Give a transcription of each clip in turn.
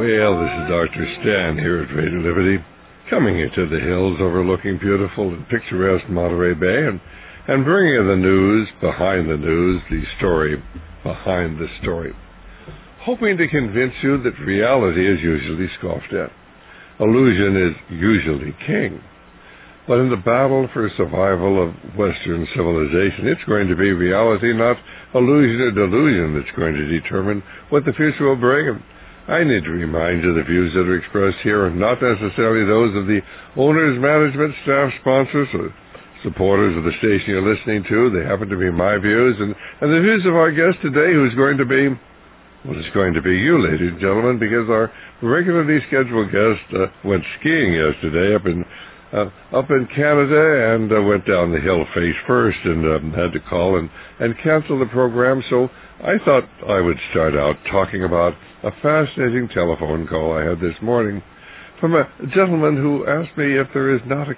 Well, this is Dr. Stan here at Radio Liberty, coming into the hills overlooking beautiful and picturesque Monterey Bay and bringing you the news, the story behind the story, hoping to convince you that reality is usually scoffed at. Illusion is usually king. But in the battle for survival of Western civilization, it's going to be reality, not illusion or delusion, that's going to determine what the future will bring. And I need to remind you the views that are expressed here are not necessarily those of the owners, management, staff, sponsors, or supporters of the station you're listening to. They happen to be my views, and the views of our guest today, who's going to be, well, it's going to be you, ladies and gentlemen, because our regularly scheduled guest went skiing yesterday up in Canada and went down the hill face first and had to call and cancel the program. So I thought I would start out talking about a fascinating telephone call I had this morning from a gentleman who asked me if there is not a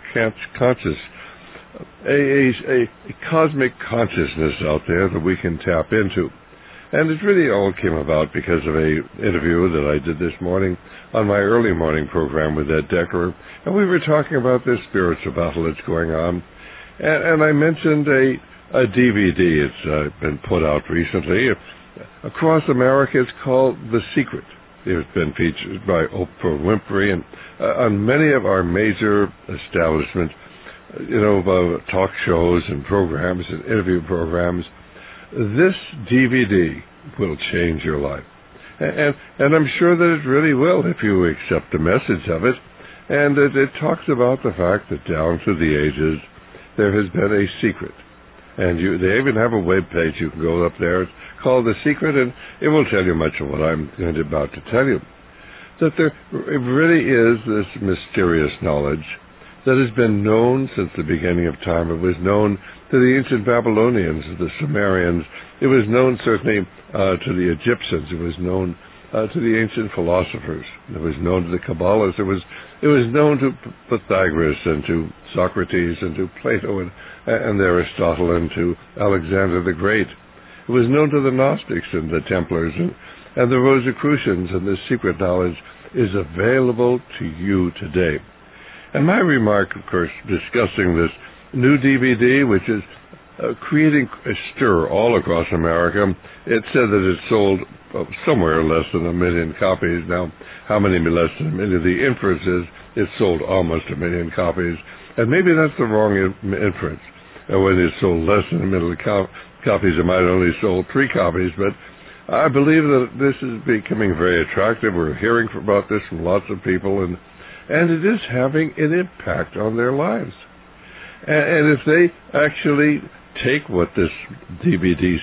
cosmic consciousness out there that we can tap into. And it really all came about because of an interview that I did this morning on my early morning program with Ed Decker, and we were talking about this spiritual battle that's going on. And I mentioned a DVD. It's been put out recently across America. It's called The Secret. It's been featured by Oprah Winfrey and on many of our major establishments, talk shows and programs and interview programs. This DVD will change your life. And I'm sure that it really will if you accept the message of it. And it talks about the fact that down through the ages, there has been a secret. And they even have a web page. You can go up there. It's called The Secret, and it will tell you much of what I'm about to tell you. That there really is this mysterious knowledge that has been known since the beginning of time. It was known to the ancient Babylonians, the Sumerians. It was known certainly to the Egyptians. It was known to the ancient philosophers. It was known to the Kabbalists. It was known to Pythagoras and to Socrates and to Plato and Aristotle and to Alexander the Great. It was known to the Gnostics and the Templars and the Rosicrucians, and this secret knowledge is available to you today. And my remark, of course, discussing this new DVD, which is creating a stir all across America. It said that it sold somewhere less than 1 million copies. Now, how many less than 1 million? The inference is it sold almost 1 million copies. And maybe that's the wrong inference. When it sold less than 1 million copies, it might have only sold 3 copies. But I believe that this is becoming very attractive. We're hearing about this from lots of people, and it is having an impact on their lives. And if they actually take what this DVD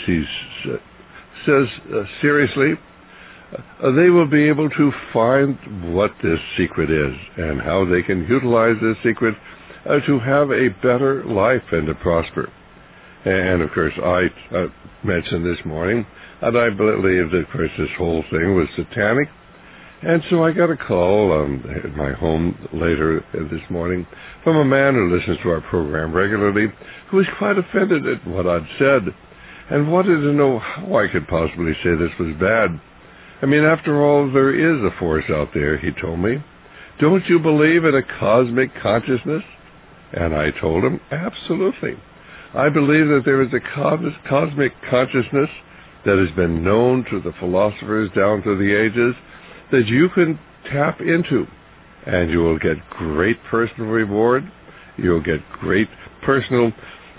says seriously, they will be able to find what this secret is and how they can utilize this secret to have a better life and to prosper. And, of course, I mentioned this morning, and I believe that, of course, this whole thing was satanic. And so I got a call at my home later this morning from a man who listens to our program regularly, who was quite offended at what I'd said and wanted to know how I could possibly say this was bad. I mean, after all, there is a force out there, he told me. Don't you believe in a cosmic consciousness? And I told him, absolutely. I believe that there is a cosmic consciousness that has been known to the philosophers down through the ages that you can tap into, and you will get great personal reward. You'll get great personal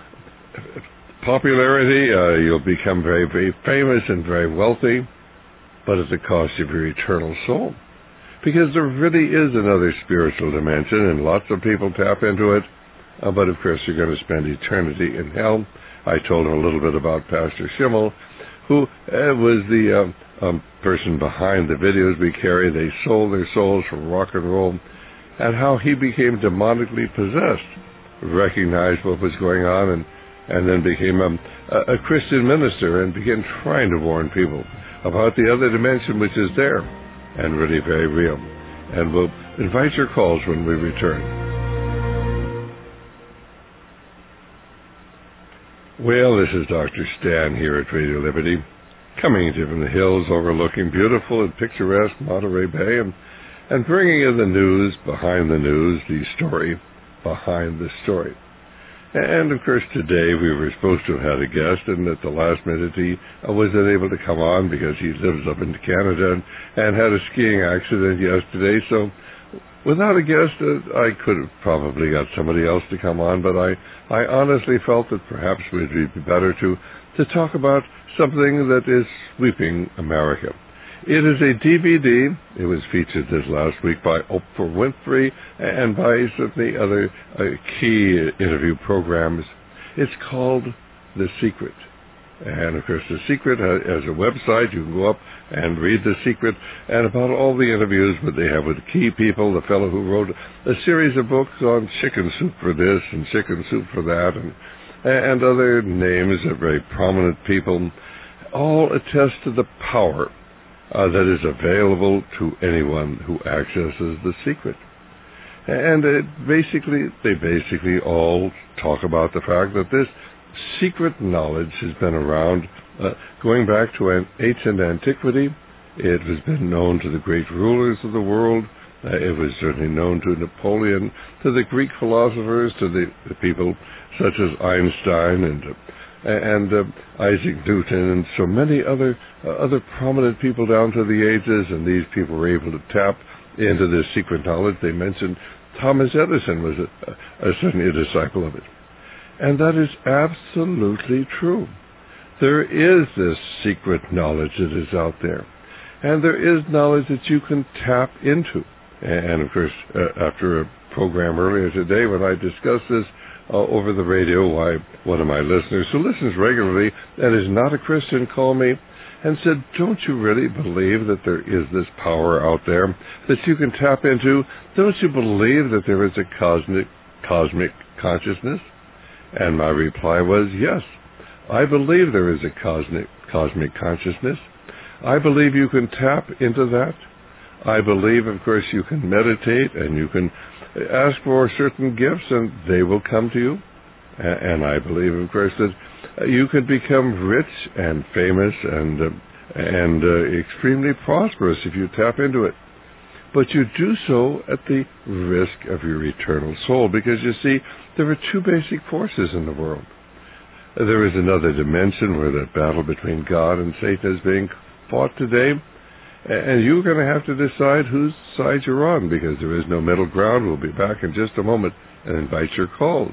popularity. You'll become very, very famous and very wealthy, but at the cost of your eternal soul. Because there really is another spiritual dimension, and lots of people tap into it, but of course you're going to spend eternity in hell. I told him a little bit about Pastor Schimmel, who was the person behind the videos we carry. They sold their souls for rock and roll, and how he became demonically possessed, recognized what was going on, and then became a Christian minister and began trying to warn people about the other dimension which is there and really very real. And we'll invite your calls when we return. Well, this is Dr. Stan here at Radio Liberty, coming to from the hills overlooking beautiful and picturesque Monterey Bay, and bringing in the news, the story behind the story. And, of course, today we were supposed to have had a guest, and at the last minute he was unable to come on because he lives up in Canada and had a skiing accident yesterday. So without a guest, I could have probably got somebody else to come on, but I honestly felt that perhaps it would be better to talk about something that is sweeping America. It is a DVD. It was featured this last week by Oprah Winfrey and by some of the other key interview programs. It's called The Secret. And, of course, The Secret has a website. You can go up and read The Secret and about all the interviews that they have with key people, the fellow who wrote a series of books on chicken soup for this and chicken soup for that, and other names of very prominent people, all attest to the power that is available to anyone who accesses The Secret. And they basically all talk about the fact that this secret knowledge has been around going back to ancient antiquity. It has been known to the great rulers of the world. It was certainly known to Napoleon, to the Greek philosophers, to the people such as Einstein and Isaac Newton, and so many other prominent people down to the ages, and these people were able to tap into this secret knowledge. They mentioned Thomas Edison was certainly a disciple of it. And that is absolutely true. There is this secret knowledge that is out there. And there is knowledge that you can tap into. And, of course, after a program earlier today when I discussed this over the radio, why one of my listeners who listens regularly and is not a Christian called me and said, don't you really believe that there is this power out there that you can tap into? Don't you believe that there is a cosmic consciousness? And my reply was, yes, I believe there is a cosmic consciousness. I believe you can tap into that. I believe, of course, you can meditate and you can ask for certain gifts and they will come to you. And I believe, of course, that you can become rich and famous and extremely prosperous if you tap into it. But you do so at the risk of your eternal soul, because you see, there are two basic forces in the world. There is another dimension where that battle between God and Satan is being fought today, and you're going to have to decide whose side you're on, because there is no middle ground. We'll be back in just a moment and invite your calls.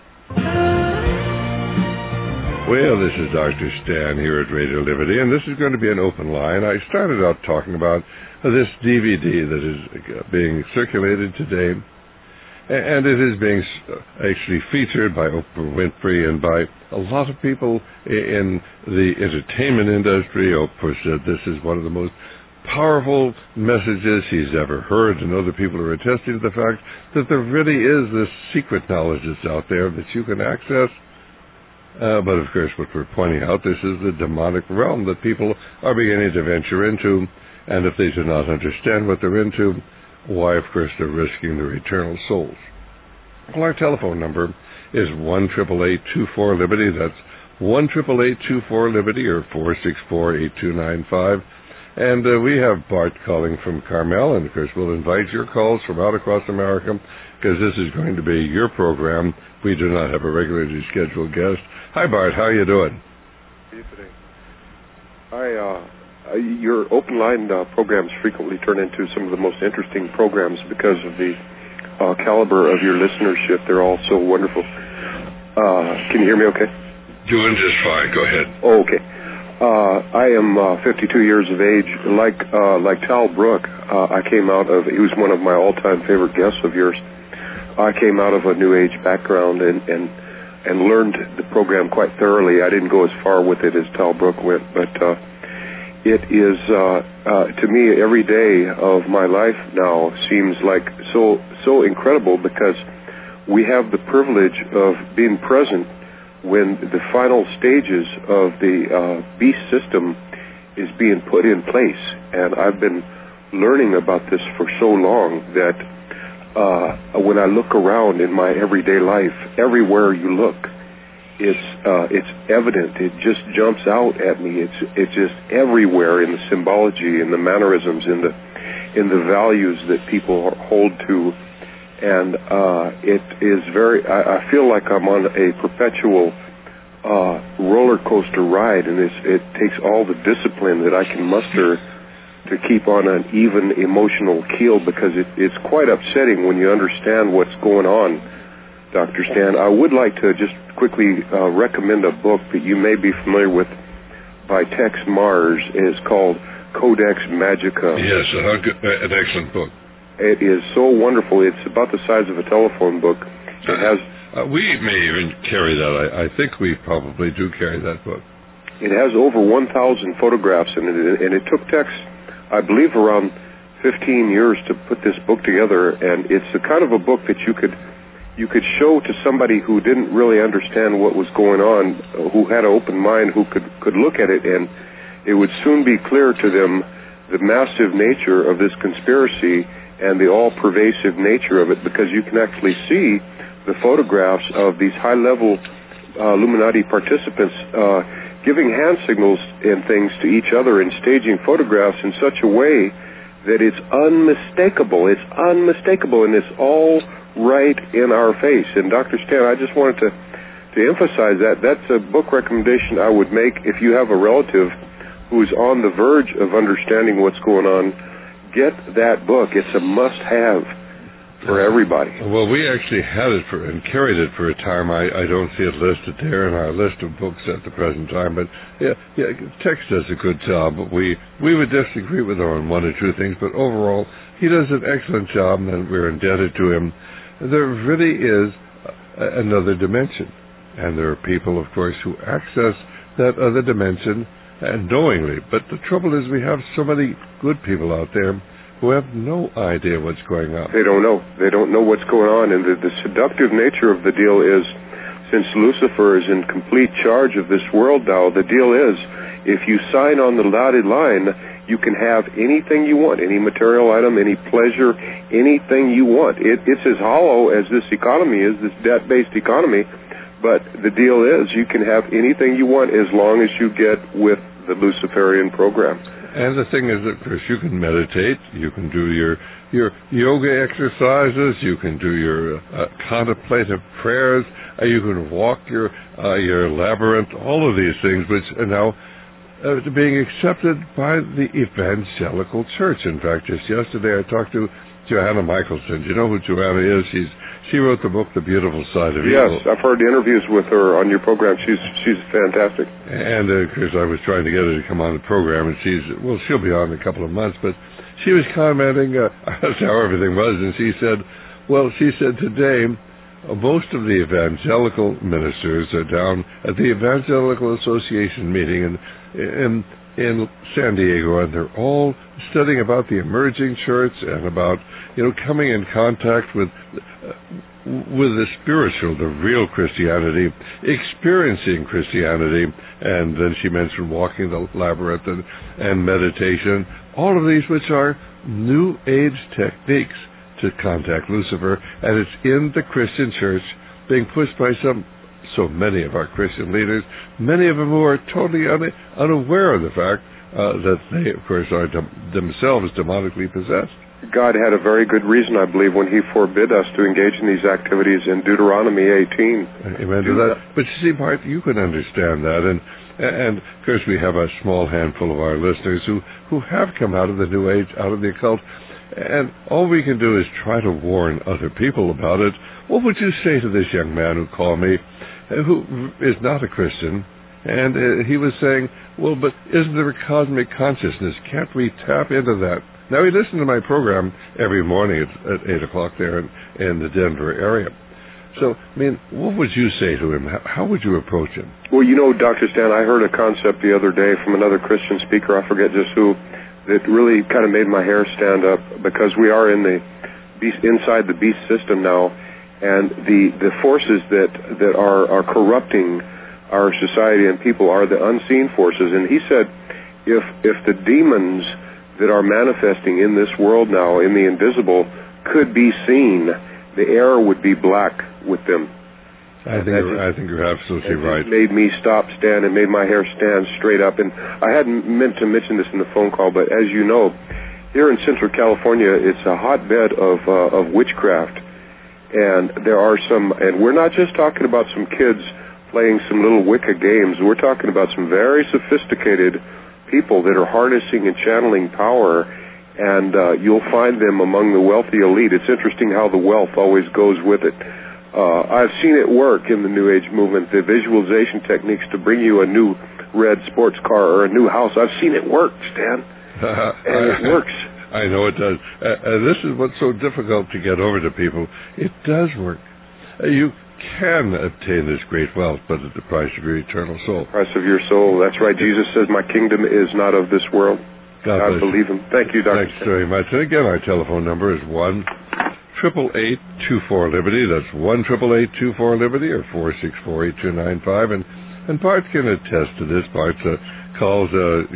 Well, this is Dr. Stan here at Radio Liberty, and this is going to be an open line. I started out talking about this DVD that is being circulated today, and it is being actually featured by Oprah Winfrey and by a lot of people in the entertainment industry. Oprah said this is one of the most powerful messages he's ever heard, and other people are attesting to the fact that there really is this secret knowledge that's out there that you can access. But, of course, what we're pointing out, this is the demonic realm that people are beginning to venture into, and if they do not understand what they're into, why, of course, they're risking their eternal souls. Well, our telephone number is 1-888-24-LIBERTY. That's 1-888-24-LIBERTY or 464-8295. And we have Bart calling from Carmel, and, of course, we'll invite your calls from out across America, because this is going to be your program. We do not have a regularly scheduled guest. Hi, Bart. How are you doing? How are you today? Your open line programs frequently turn into some of the most interesting programs because of the caliber of your listenership. They're all so wonderful. Can you hear me okay? Doing just fine. Go ahead. Oh, okay. I am 52 years of age. Like Tal Brook, I came out of, he was one of my all-time favorite guests of yours. I came out of a New Age background and learned the program quite thoroughly. I didn't go as far with it as Tal Brook went, but it is, to me, every day of my life now seems like so incredible, because we have the privilege of being present when the final stages of the beast system is being put in place. And I've been learning about this for so long that when I look around in my everyday life, everywhere you look it's evident. It just jumps out at me. It's just everywhere in the symbology, in the mannerisms, in the values that people hold to, and it is very. I feel like I'm on a perpetual roller coaster ride, and it takes all the discipline that I can muster to keep on an even emotional keel, because it's quite upsetting when you understand what's going on, Dr. Stan. I would like to just quickly recommend a book that you may be familiar with by Tex Mars. It's called Codex Magica. Yes, an excellent book. It is so wonderful. It's about the size of a telephone book. It has. We may even carry that. I think we probably do carry that book. It has over 1,000 photographs in it, and it took Tex, I believe, around 15 years to put this book together. And it's the kind of a book that you could show to somebody who didn't really understand what was going on, who had an open mind, who could look at it, and it would soon be clear to them the massive nature of this conspiracy and the all-pervasive nature of it, because you can actually see the photographs of these high-level Illuminati participants giving hand signals and things to each other and staging photographs in such a way that it's unmistakable. It's unmistakable, and it's all right in our face. And Dr. Stan, I just wanted to emphasize that. That's a book recommendation I would make if you have a relative who's on the verge of understanding what's going on. Get that book. It's a must-have for everybody. Well, we actually had it and carried it for a time. I don't see it listed there in our list of books at the present time, but yeah, Tex does a good job. But we would disagree with him on one or two things, but overall, he does an excellent job, and we're indebted to him. There really is another dimension, and there are people, of course, who access that other dimension knowingly. But the trouble is we have so many good people out there who have no idea what's going on. They don't know. They don't know what's going on. And the seductive nature of the deal is, since Lucifer is in complete charge of this world now, the deal is, if you sign on the dotted line, you can have anything you want, any material item, any pleasure, anything you want. It's as hollow as this economy is, this debt-based economy, but the deal is you can have anything you want as long as you get with the Luciferian program. And the thing is, of course, you can meditate, you can do your yoga exercises, you can do your contemplative prayers, you can walk your labyrinth, all of these things, which are now being accepted by the evangelical church. In fact, just yesterday I talked to Johanna Michelson. Do you know who Johanna is? She wrote the book, The Beautiful Side of Evil. Yes, I've heard interviews with her on your program. She's fantastic. And of course, I was trying to get her to come on the program, and she'll be on in a couple of months. But she was commenting as to how everything was, and she said today most of the evangelical ministers are down at the Evangelical Association meeting in San Diego, and they're all studying about the emerging church and about coming in contact with the spiritual, the real Christianity, experiencing Christianity, and then she mentioned walking the labyrinth and meditation, all of these which are New Age techniques to contact Lucifer, and it's in the Christian church being pushed by so many of our Christian leaders, many of them who are totally unaware of the fact that they, of course, are themselves demonically possessed. God had a very good reason, I believe, when he forbid us to engage in these activities in Deuteronomy 18. Amen to that. But you see, Bart, you can understand that, and of course we have a small handful of our listeners who have come out of the New Age, out of the occult, and all we can do is try to warn other people about it. What would you say to this young man who called me, who is not a Christian, and he was saying, well, but isn't there a cosmic consciousness? Can't we tap into that? Now, he listened to my program every morning at 8 o'clock there in the Denver area. So, I mean, what would you say to him? How would you approach him? Well, Dr. Stan, I heard a concept the other day from another Christian speaker, I forget just who, that really kind of made my hair stand up, because we are inside the beast system now, and the forces that are corrupting our society and people are the unseen forces. And he said, if the demons that are manifesting in this world now, in the invisible, could be seen, the air would be black with them. I think you're absolutely right. It made me stand. It made my hair stand straight up. And I hadn't meant to mention this in the phone call, but as you know, here in Central California, it's a hotbed of witchcraft. And there are and we're not just talking about some kids playing some little Wicca games. We're talking about some very sophisticated people that are harnessing and channeling power, and you'll find them among the wealthy elite. It's interesting how the wealth always goes with it. I've seen it work in the New Age movement, the visualization techniques to bring you a new red sports car or a new house. I've seen it work, Stan, and it works. I know it does. This is what's so difficult to get over to people. It does work. You can obtain this great wealth, but at the price of your eternal soul. Price of your soul. That's right. Jesus says, "My kingdom is not of this world." God believe him. Thank you, Dr. Thanks very much. And again, our telephone number is 1-888-24-LIBERTY. That's 1-888-24-LIBERTY or 464-8295. And Bart can attest to this. Bart calls,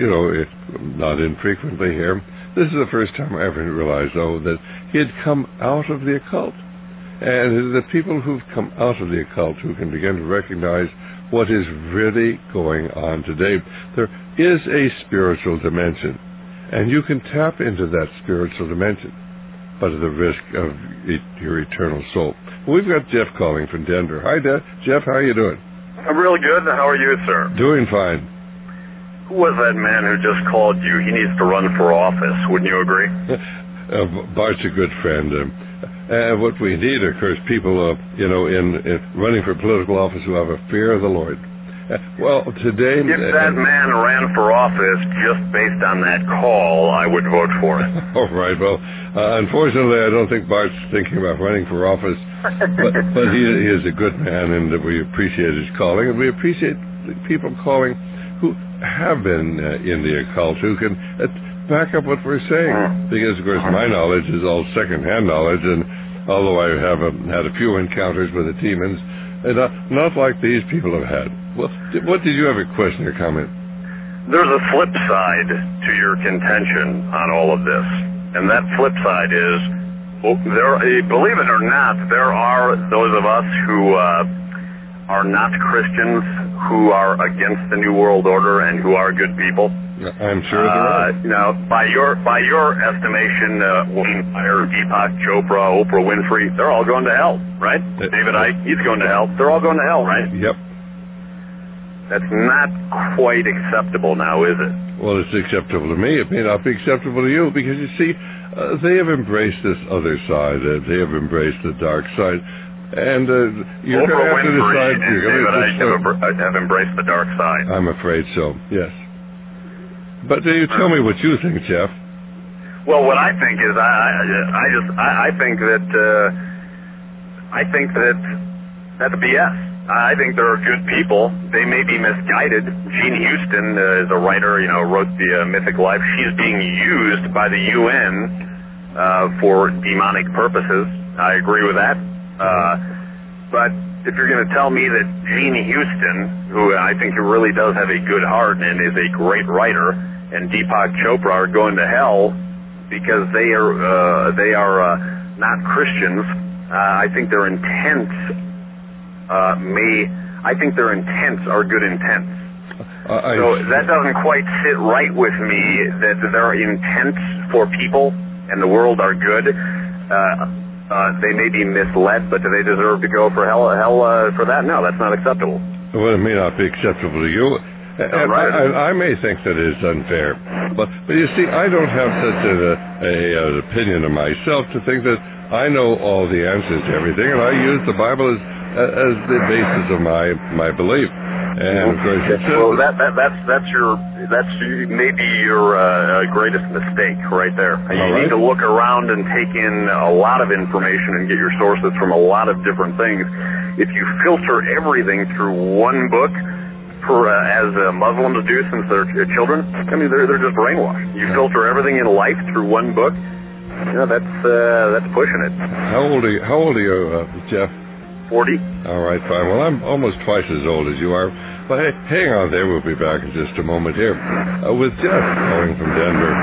not infrequently here. This is the first time I ever realized, though, that he had come out of the occult. And the people who've come out of the occult who can begin to recognize what is really going on today. There is a spiritual dimension, and you can tap into that spiritual dimension, but at the risk of your eternal soul. We've got Jeff calling from Denver. Hi, Jeff. How are you doing? I'm really good. How are you, sir? Doing fine. Who was that man who just called you? He needs to run for office. Wouldn't you agree? Bart's a good friend. What we need, of course, people, in running for political office who have a fear of the Lord. Well, today... If that man ran for office just based on that call, I would vote for it. All right. Well, unfortunately, I don't think Bart's thinking about running for office, but he is a good man, and we appreciate his calling, and we appreciate people calling who have been in the occult, who can back up what we're saying. Because, of course, my knowledge is all second-hand knowledge, and although I have had a few encounters with the demons, not like these people have had. Well, what did you have a question or comment? There's a flip side to your contention on all of this, and that flip side is, believe it or not, there are those of us who are not Christians who are against the New World Order and who are good people. I'm sure there are. Now, by your estimation, Wayne Dyer, Deepak Chopra, Oprah Winfrey, they're all going to hell, right? David Icke, he's going to hell. They're all going to hell, right? Yep. That's not quite acceptable now, is it? Well, it's acceptable to me. It may not be acceptable to you because, you see, they have embraced this other side. They have embraced the dark side. And you're going to have to decide. David Icke have embraced the dark side. I'm afraid so, yes. But you tell me what you think, Jeff. Well, what I think is, I think that that's BS. I think there are good people. They may be misguided. Jean Houston is a writer, wrote The Mythic Life. She's being used by the UN for demonic purposes. I agree with that. But if you're going to tell me that Jean Houston, who I think really does have a good heart and is a great writer, and Deepak Chopra are going to hell because they are not Christians, I think their intents I think their intents are good intents. So that doesn't quite sit right with me that their intents for people and the world are good. They may be misled, but do they deserve to go for hell for that? No, that's not acceptable. Well, it may not be acceptable to you. And I may think that it is unfair. But you see, I don't have such an opinion of myself to think that I know all the answers to everything, and I use the Bible as the basis of my belief. And of course, that's maybe your greatest mistake right there. You need to look around and take in a lot of information and get your sources from a lot of different things. If you filter everything through one book, as Muslims do since they're children, I mean they're just brainwashed. You filter everything in life through one book. That's pushing it. How old are you, Jeff? 40. All right, fine. Well, I'm almost twice as old as you are. But hey, hang on there. We'll be back in just a moment here with Jeff calling from Denver.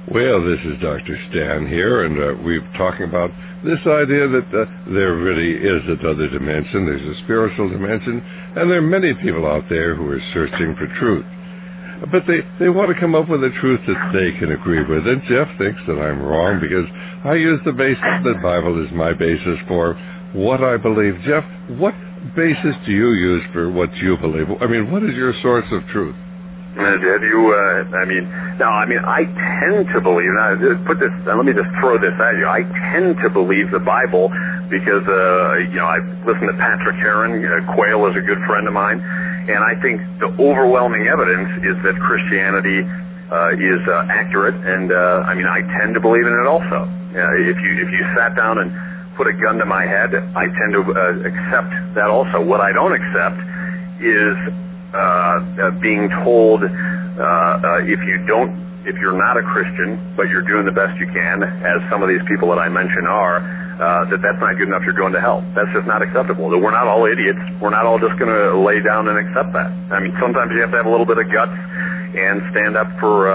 Well, this is Dr. Stan here, and we're talking about this idea that there really is another dimension. There's a spiritual dimension, and there are many people out there who are searching for truth. But they want to come up with a truth that they can agree with. And Jeff thinks that I'm wrong because I use the Bible as my basis for what I believe. Jeff, what basis do you use for what you believe? I mean, what is your source of truth? Have you, I tend to believe, let me just throw this at you. I tend to believe the Bible because, I've listened to Patrick Heron. Quayle is a good friend of mine. And I think the overwhelming evidence is that Christianity is accurate. And, I tend to believe in it also. If you sat down and put a gun to my head, I tend to accept that also. What I don't accept is being told if you're not a Christian but you're doing the best you can, as some of these people that I mention are, that's not good enough, you're going to hell. That's just not acceptable. We're not all idiots. We're not all just going to lay down and accept that. I mean, sometimes you have to have a little bit of guts and stand up for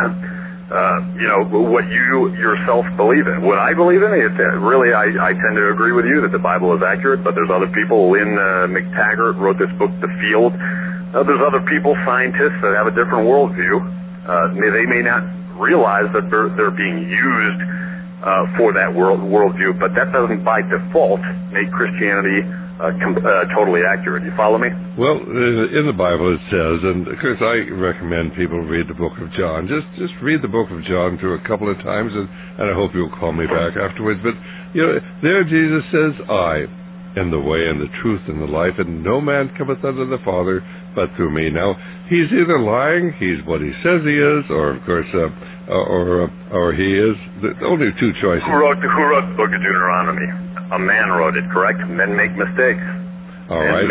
what you yourself believe in. What I believe in, I tend to agree with you that the Bible is accurate, but there's other people. Lynn McTaggart wrote this book, The Field. There's other people, scientists, that have a different worldview. They may not realize that they're being used for that worldview, but that doesn't by default make Christianity totally accurate. You follow me? Well, in the Bible it says, and of course I recommend people read the book of John. Just read the book of John through a couple of times, and I hope you'll call me back afterwards. But there Jesus says, "I am the way and the truth and the life, and no man cometh unto the Father but through me." Now, he's either lying, he's what he says he is, or of course, or he is. The only two choices. Who wrote the book of Deuteronomy? A man wrote it, correct? Men make mistakes. All right.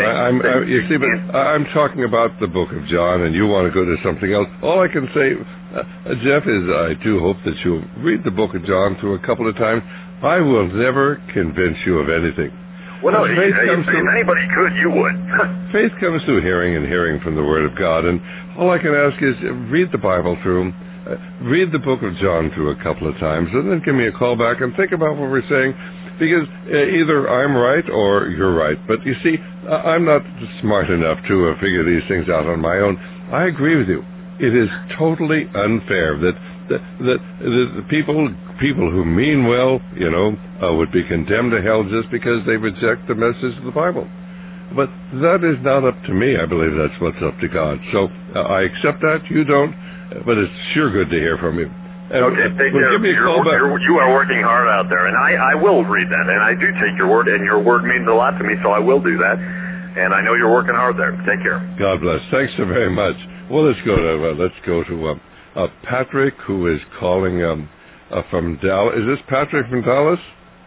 I'm talking about the book of John, and you want to go to something else. All I can say, Jeff, is I do hope that you'll read the book of John through a couple of times. I will never convince you of anything. Well, no, if anybody could, you would. Faith comes through hearing, and hearing from the Word of God. And all I can ask is read the Bible through, read the book of John through a couple of times, and then give me a call back and think about what we're saying, because either I'm right or you're right. But you see, I'm not smart enough to figure these things out on my own. I agree with you. It is totally unfair that the people who mean well, would be condemned to hell just because they reject the message of the Bible. But that is not up to me. I believe that's what's up to God. So I accept that. You don't. But it's sure good to hear from you. Okay, take care. Give me a call back. You are working hard out there, and I will read that, and I do take your word, and your word means a lot to me, so I will do that. And I know you're working hard there. Take care. God bless. Thanks so very much. Well, let's go to Patrick, who is calling from Dallas. Is this Patrick from Dallas?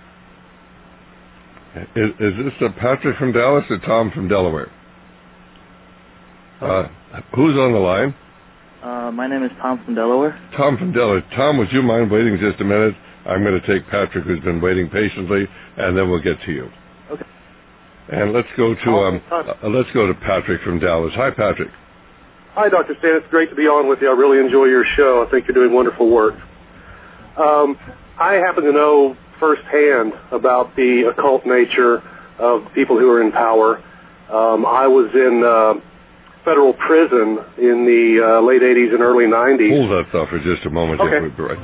Is this Patrick from Dallas or Tom from Delaware? Who's on the line? My name is Tom from Delaware. Tom from Delaware. Tom, would you mind waiting just a minute? I'm going to take Patrick, who's been waiting patiently, and then we'll get to you. Okay. And let's go to Patrick from Dallas. Hi, Patrick. Hi, Dr. Stan. It's great to be on with you. I really enjoy your show. I think you're doing wonderful work. I happen to know firsthand about the occult nature of people who are in power. I was in federal prison in the late 80s and early 90s. Hold that thought for just a moment. Okay.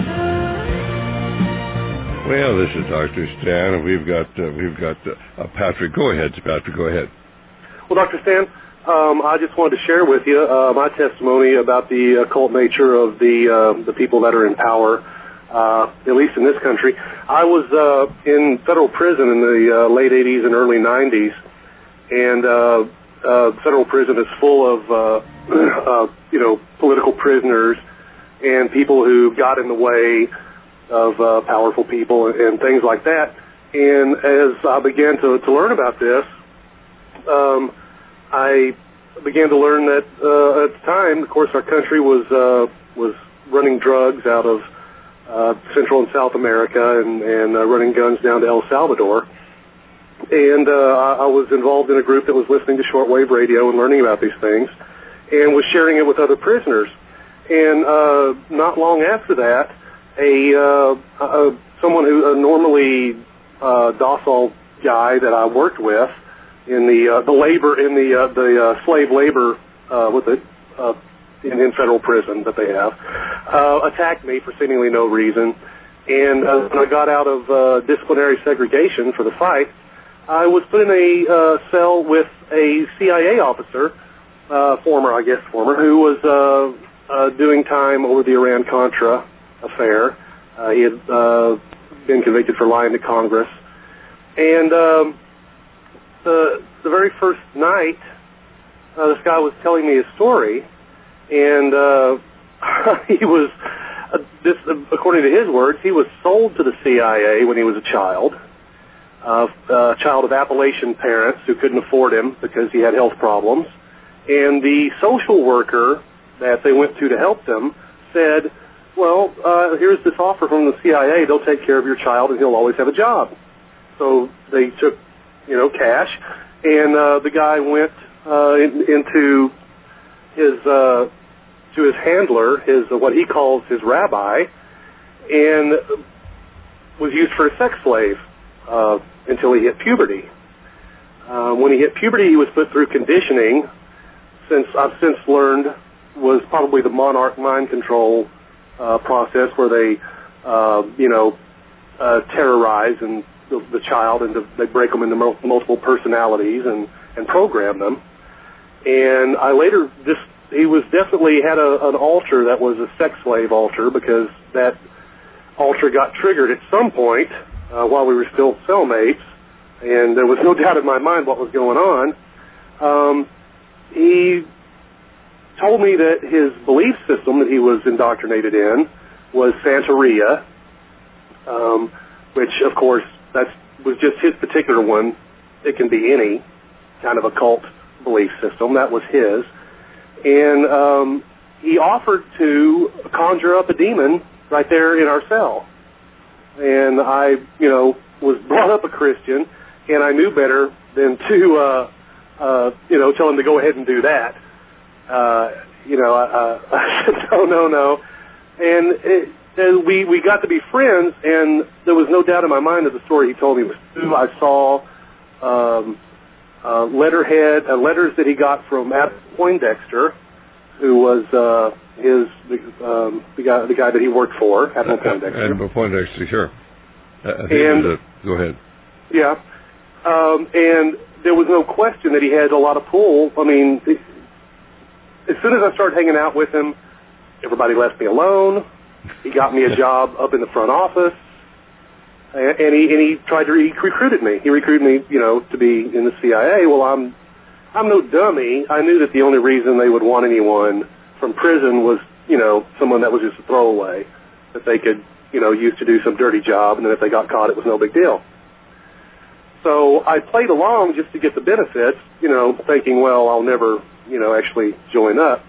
Well, this is Dr. Stan, and we've got Patrick. Go ahead, Patrick. Go ahead. Well, Dr. Stan, I just wanted to share with you my testimony about the occult nature of the people that are in power, at least in this country. I was in federal prison in the late 80s and early 90s, and federal prison is full of political prisoners and people who got in the way of powerful people and things like that. And as I began to learn about this, I began to learn that at the time, of course, our country was running drugs out of Central and South America and running guns down to El Salvador. And I was involved in a group that was listening to shortwave radio and learning about these things and was sharing it with other prisoners. And not long after that, someone who a normally docile guy that I worked with in the labor in the slave labor with the in federal prison that they have attacked me for seemingly no reason. And when I got out of disciplinary segregation for the fight, I was put in a cell with a CIA officer, former, who was doing time over the Iran-Contra affair. He had been convicted for lying to Congress. And the very first night, this guy was telling me his story, and he was, according to his words, he was sold to the CIA when he was a child of Appalachian parents who couldn't afford him because he had health problems. And the social worker that they went to help them said, well, here's this offer from the CIA. They'll take care of your child and he'll always have a job. So they took, cash, and the guy went into his to his handler, his what he calls his rabbi, and was used for a sex slave until he hit puberty. When he hit puberty, he was put through conditioning, since I've since learned was probably the monarch mind control process where they, terrorize and the child, and they break them into multiple personalities and program them. And I later he was definitely had an altar that was a sex slave altar, because that altar got triggered at some point while we were still cellmates, and there was no doubt in my mind what was going on. He told me that his belief system that he was indoctrinated in was Santeria, which, of course, that was just his particular one. It can be any kind of occult belief system. That was his. And he offered to conjure up a demon right there in our cell. And I, was brought up a Christian, and I knew better than to, tell him to go ahead and do that. I said, no. And we got to be friends, and there was no doubt in my mind that the story he told me was true. I saw letters that he got from Adam Poindexter, who was the guy that he worked for, Admiral Poindexter. Admiral Poindexter, sure. Go ahead. Yeah. And there was no question that he had a lot of pull. I mean, as soon as I started hanging out with him, everybody left me alone. He got me a job up in the front office, and he recruited me. He recruited me, to be in the CIA. Well, I'm no dummy. I knew that the only reason they would want anyone from prison was, someone that was just a throwaway, that they could, use to do some dirty job, and then if they got caught, it was no big deal. So I played along just to get the benefits, thinking, well, I'll never, actually join up.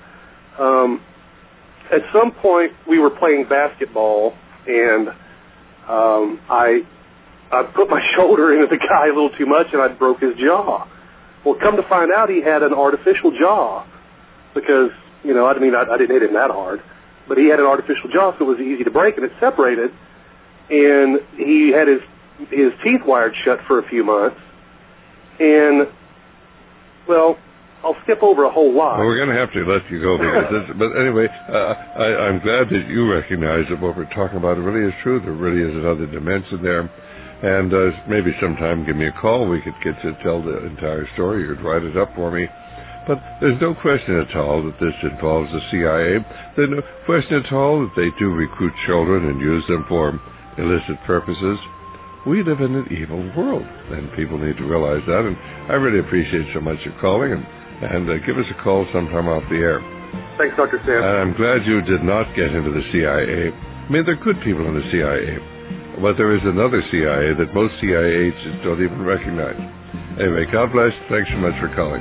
At some point, we were playing basketball, and I put my shoulder into the guy a little too much, and I broke his jaw. Well, come to find out, he had an artificial jaw, because, I didn't hit him that hard, but he had an artificial jaw, so it was easy to break, and it separated, and he had his teeth wired shut for a few months, and, well, I'll skip over a whole lot. Well, we're going to have to let you go, because but anyway, I'm glad that you recognize that what we're talking about really is true. There really is another dimension there. And maybe sometime give me a call. We could get to tell the entire story. You could write it up for me. But there's no question at all that this involves the CIA. There's no question at all that they do recruit children and use them for illicit purposes. We live in an evil world, and people need to realize that. And I really appreciate so much your calling, and give us a call sometime off the air. Thanks, Dr. Sam. And I'm glad you did not get into the CIA. I mean, there are good people in the CIA, but there is another CIA that most CIA agents don't even recognize. Anyway, God bless. Thanks so much for calling.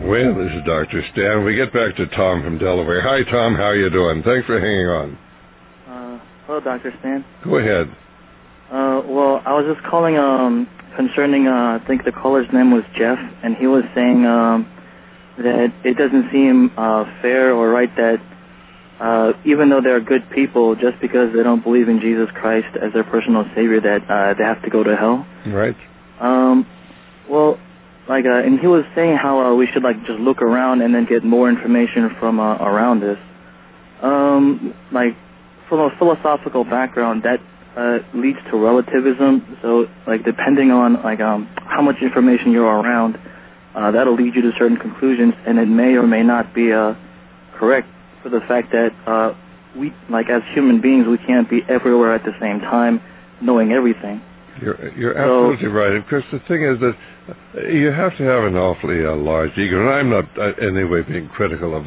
Well, this is Dr. Stan. We get back to Tom from Delaware. Hi, Tom. How are you doing? Thanks for hanging on. Hello, Dr. Stan. Go ahead. Well, I was just calling concerning, I think the caller's name was Jeff, and he was saying that it doesn't seem fair or right that even though they're good people, just because they don't believe in Jesus Christ as their personal Savior, that they have to go to hell. Right. Well, and he was saying how we should just look around and then get more information from around us. From a philosophical background, that leads to relativism. So, depending on how much information you're around, that'll lead you to certain conclusions, and it may or may not be correct. For the fact that we, as human beings, we can't be everywhere at the same time, knowing everything. You're absolutely right. Of course, the thing is that you have to have an awfully large ego, and I'm not in any way being critical of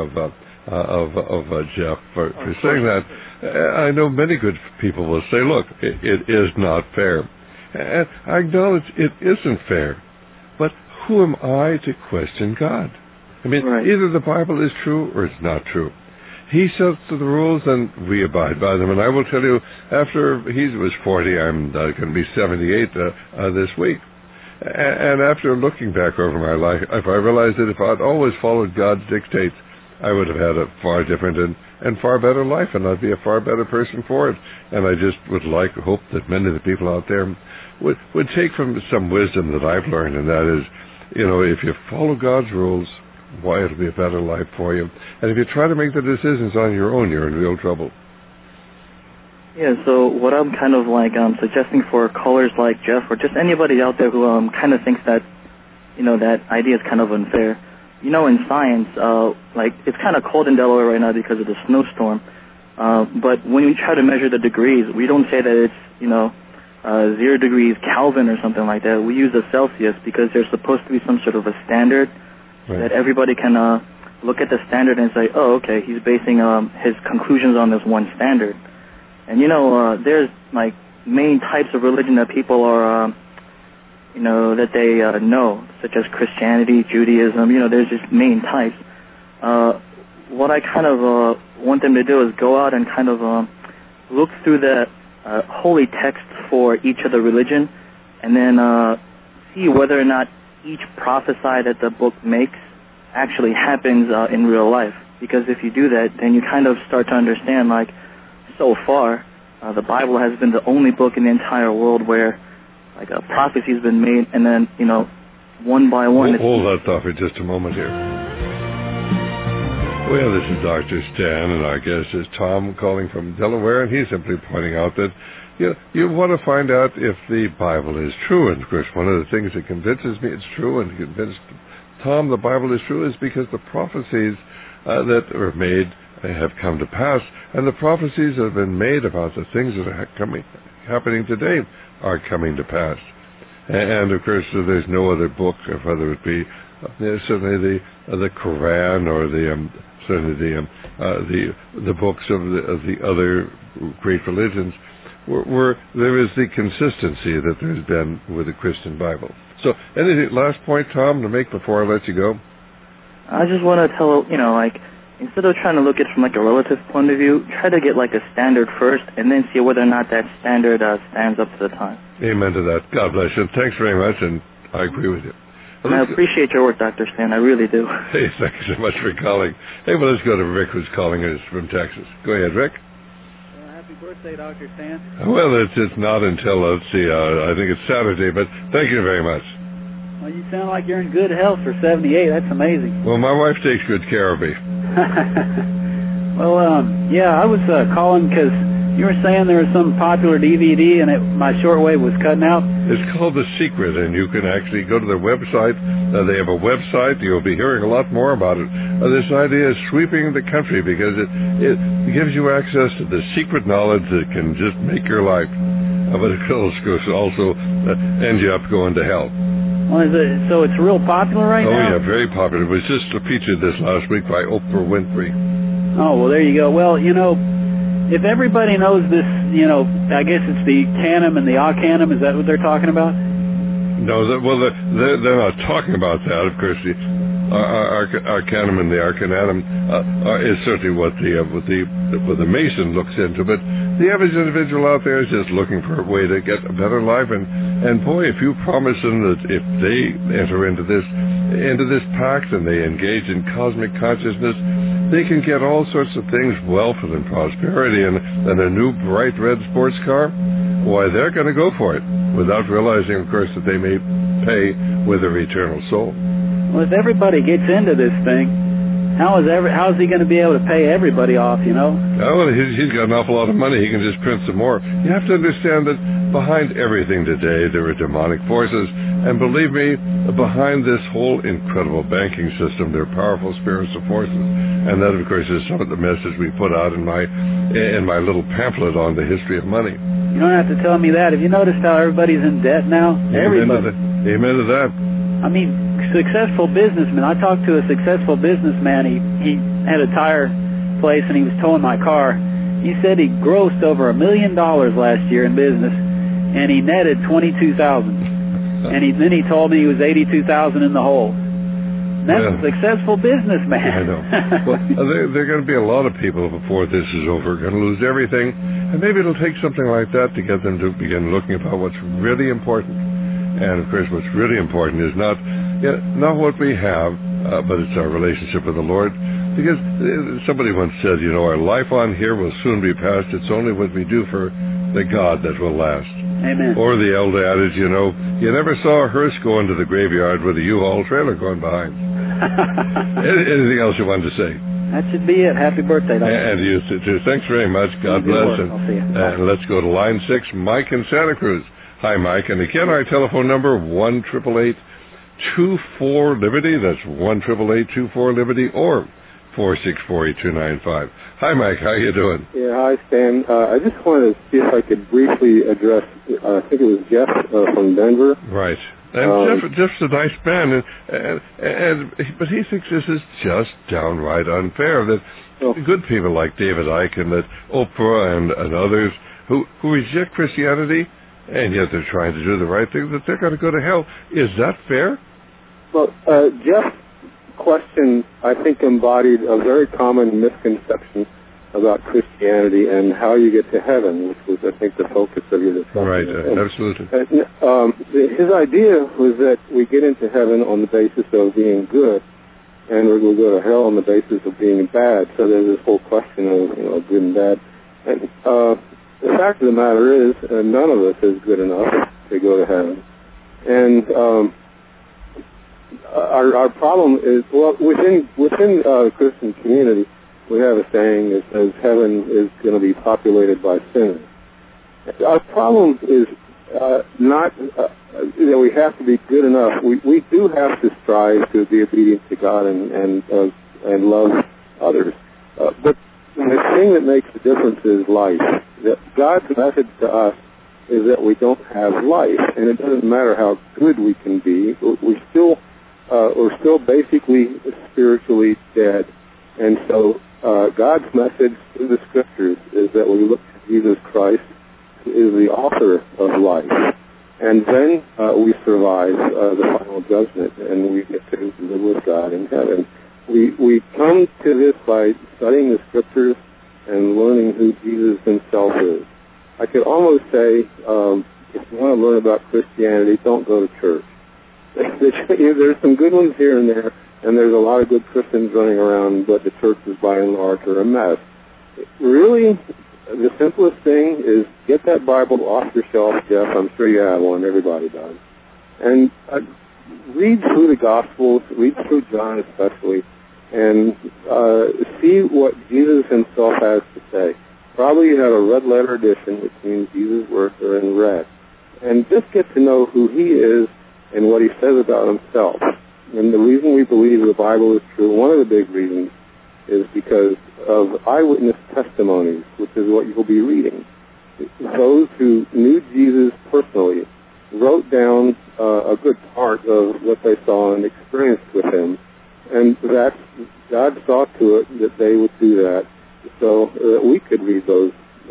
Jeff for saying that. I know many good people will say, "Look, it is not fair," and I acknowledge it isn't fair. But who am I to question God? I mean, right. Either the Bible is true or it's not true. He sets the rules and we abide by them. And I will tell you, after he was 40, I'm going to be 78 this week. And after looking back over my life, I realized that if I'd always followed God's dictates, I would have had a far different and far better life, and I'd be a far better person for it. And I just would hope that many of the people out there would take from some wisdom that I've learned, and that is, if you follow God's rules, why, it'll be a better life for you. And if you try to make the decisions on your own, you're in real trouble. Yeah, so what I'm kind of suggesting for callers like Jeff or just anybody out there who kind of thinks that, that idea is kind of unfair. In science, it's kind of cold in Delaware right now because of the snowstorm. But when we try to measure the degrees, we don't say that it's, 0 degrees Kelvin or something like that. We use a Celsius because there's supposed to be some sort of a standard. Right. That everybody can look at the standard and say, oh, okay, he's basing his conclusions on this one standard. And, there's, main types of religion that people are, that they know, such as Christianity, Judaism, there's just main types. What I kind of want them to do is go out and kind of look through the holy texts for each of the religion and then see whether or not each prophecy that the book makes actually happens in real life. Because if you do that, then you kind of start to understand, so far, the Bible has been the only book in the entire world where, a prophecy has been made, and then, one by one... Hold that thought for just a moment here. Well, this is Dr. Stan, and our guest is Tom, calling from Delaware, and he's simply pointing out that you want to find out if the Bible is true. And, of course, one of the things that convinces me it's true and convinced Tom the Bible is true is because the prophecies that are made have come to pass. And the prophecies that have been made about the things that are happening today are coming to pass. And, of course, there's no other book, whether it be certainly the Quran or the books of the other great religions, where there is the consistency that there's been with the Christian Bible. So, any last point, Tom, to make before I let you go? I just want to tell, instead of trying to look at it from a relative point of view, try to get a standard first and then see whether or not that standard stands up to the time. Amen to that. God bless you. Thanks very much, and I agree with you. And I appreciate your work, Dr. Stan. I really do. Hey, thank you so much for calling. Hey, well, let's go to Rick, who's calling us from Texas. Go ahead, Rick. Happy birthday, Dr. Stan. Well, it's not until, let's see, I think it's Saturday, but thank you very much. Well, you sound like you're in good health for 78. That's amazing. Well, my wife takes good care of me. Well, I was calling because you were saying there was some popular DVD and my shortwave was cutting out. It's called The Secret, and you can actually go to their website. They have a website. You'll be hearing a lot more about it. This idea is sweeping the country because it gives you access to the secret knowledge that can just make your life. But it could also end you up going to hell. Well, so it's real popular right now? Oh, yeah, very popular. It was just featured this last week by Oprah Winfrey. Oh, well, there you go. Well, if everybody knows this, I guess it's the Canem and the Occanum. Is that what they're talking about? No, they're not talking about that. Of course, Arcanum and the Arcanatum is certainly what the Mason looks into, but the average individual out there is just looking for a way to get a better life, and boy, if you promise them that if they enter into this pact and they engage in cosmic consciousness, they can get all sorts of things, wealth and prosperity, and a new bright red sports car, why, they're going to go for it, without realizing, of course, that they may pay with their eternal soul. Well, if everybody gets into this thing, how is he going to be able to pay everybody off, you know? Oh, well, he's got an awful lot of money. He can just print some more. You have to understand that behind everything today, there are demonic forces. And believe me, behind this whole incredible banking system, there are powerful spiritual forces. And that, of course, is some of the message we put out in my little pamphlet on the history of money. You don't have to tell me that. Have you noticed how everybody's in debt now? Everybody. Amen to that. I mean, successful businessmen. I talked to a successful businessman. He had a tire place and he was towing my car. He said he grossed over $1 million last year in business, and he netted $22,000. And then he told me he was $82,000 in the hole. That's a successful businessman. I know. Well, there are going to be a lot of people before this is over going to lose everything, and maybe it'll take something like that to get them to begin looking about what's really important. And of course, what's really important is not what we have, but it's our relationship with the Lord. Because somebody once said, our life on here will soon be past. It's only what we do for the God that will last. Amen. Or the old adage, you never saw a hearse go into the graveyard with a U-Haul trailer going behind. Anything else you wanted to say? That should be it. Happy birthday, Doctor. And you too. Thanks very much. God bless. I'll see you. And let's go to line 6, Mike in Santa Cruz. Hi, Mike. And again, our telephone number, 1-888-24-LIBERTY. That's 1-888-24-LIBERTY or 464-8295. Hi, Mike. How you doing? Yeah, hi, Stan. I just wanted to see if I could briefly address, I think it was Jeff from Denver. Right. And Jeff's a nice man, but he thinks this is just downright unfair, that good people like David Icke and that Oprah and others who reject Christianity, and yet they're trying to do the right thing, that they're going to go to hell. Is that fair? Well, Jeff's question, I think, embodied a very common misconception about Christianity and how you get to heaven, which was, I think, the focus of your discussion. Right, absolutely. His idea was that we get into heaven on the basis of being good, and we'll go to hell on the basis of being bad. So there's this whole question of good and bad. And the fact of the matter is, none of us is good enough to go to heaven. And our problem is, within the Christian community, we have a saying that says heaven is going to be populated by sinners. Our problem is not that we have to be good enough. We do have to strive to be obedient to God and love others. But the thing that makes the difference is life. That God's message to us is that we don't have life, and it doesn't matter how good we can be. We're still basically spiritually dead. And so God's message through the Scriptures is that we look to Jesus Christ, who is the author of life. And then we survive the final judgment, and we get to live with God in heaven. We come to this by studying the Scriptures and learning who Jesus himself is. I could almost say, if you want to learn about Christianity, don't go to church. There's some good ones here and there, and there's a lot of good Christians running around, but the churches, by and large, are a mess. Really, the simplest thing is get that Bible off your shelf, Jeff. I'm sure you have one. Everybody does. And read through the Gospels, read through John especially, and see what Jesus himself has to say. Probably you have a red letter edition, which means Jesus' words are in red. And just get to know who he is and what he says about himself. And the reason we believe the Bible is true, one of the big reasons, is because of eyewitness testimonies, which is what you'll be reading. Those who knew Jesus personally wrote down a good part of what they saw and experienced with him. And that God saw to it that they would do that so that we could read those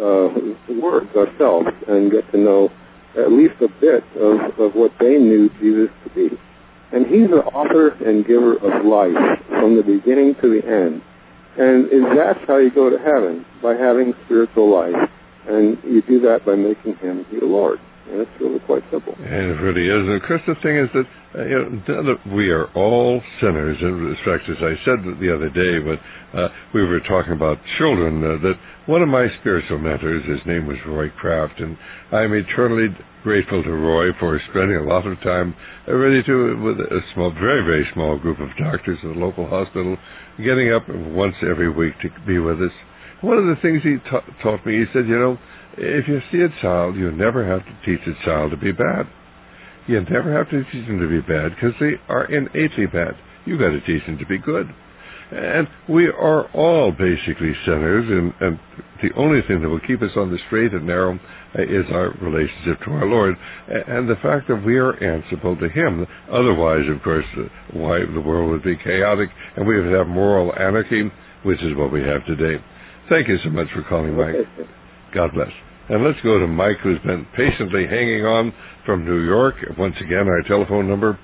words ourselves and get to know at least a bit of what they knew Jesus to be. And he's the author and giver of life from the beginning to the end. And that's how you go to heaven, by having spiritual life. And you do that by making him your Lord. And it's really quite simple. And it really is. And of course, the thing is that we are all sinners. In fact, as I said the other day, but we were talking about children, that one of my spiritual mentors, his name was Roy Kraft, and I'm eternally grateful to Roy for spending a lot of time with a small, very, very small group of doctors at a local hospital, getting up once every week to be with us. One of the things he taught me, he said, if you see a child, you never have to teach a child to be bad. You never have to teach them to be bad because they are innately bad. You've got to teach them to be good. And we are all basically sinners, and the only thing that will keep us on the straight and narrow is our relationship to our Lord, and the fact that we are answerable to Him. Otherwise, of course, why the world would be chaotic, and we would have moral anarchy, which is what we have today. Thank you so much for calling, Mike. God bless. And let's go to Mike, who's been patiently hanging on from New York. Once again, our telephone number,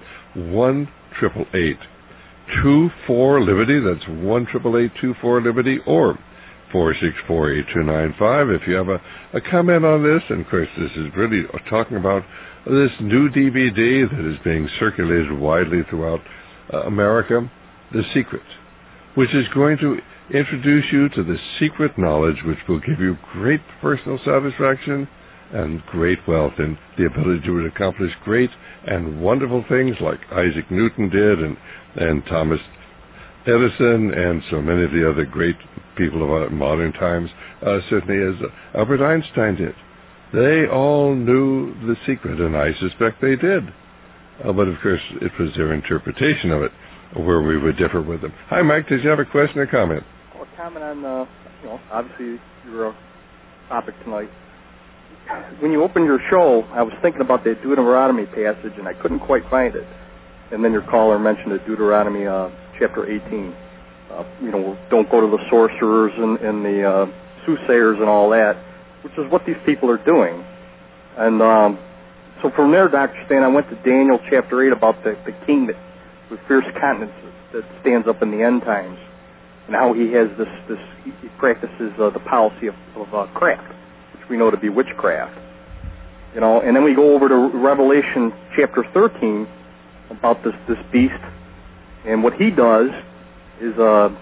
1-888-24-LIBERTY. That's 1-888-24-LIBERTY, or 464-8295. If you have a comment on this, and of course this is really talking about this new DVD that is being circulated widely throughout America, The Secret, which is going to introduce you to the secret knowledge which will give you great personal satisfaction and great wealth and the ability to accomplish great and wonderful things like Isaac Newton did and Thomas Edison and so many of the other great people of modern times, certainly as Albert Einstein did. They all knew the secret, and I suspect they did. But of course, it was their interpretation of it where we would differ with them. Hi, Mike. Did you have a question or comment? Well, a comment on, obviously your topic tonight. When you opened your show, I was thinking about the Deuteronomy passage, and I couldn't quite find it. And then your caller mentioned the Deuteronomy chapter 18. Don't go to the sorcerers and the soothsayers and all that, which is what these people are doing. And so from there, Dr. Stan, I went to Daniel chapter 8 about the king with fierce countenance that stands up in the end times, and how he has he practices the policy of craft, which we know to be witchcraft. And then we go over to Revelation chapter 13 about this beast, and what he does is